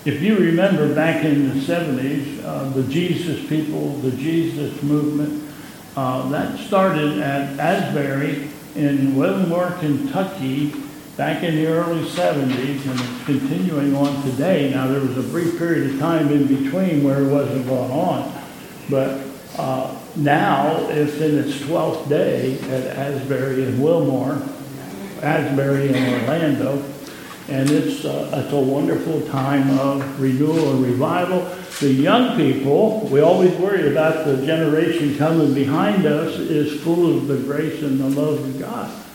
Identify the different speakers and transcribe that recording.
Speaker 1: If you remember back in the 70s, the Jesus people, the Jesus movement, that started at Asbury in Wilmore, Kentucky, back in the early 70s, and it's continuing on today. Now, there was a brief period of time in between where it wasn't going on, but now it's in its 12th day at Asbury in Wilmore, Asbury in Orlando, and it's a wonderful time of renewal and revival. The young people, we always worry about the generation coming behind us, is full of the grace and the love of God.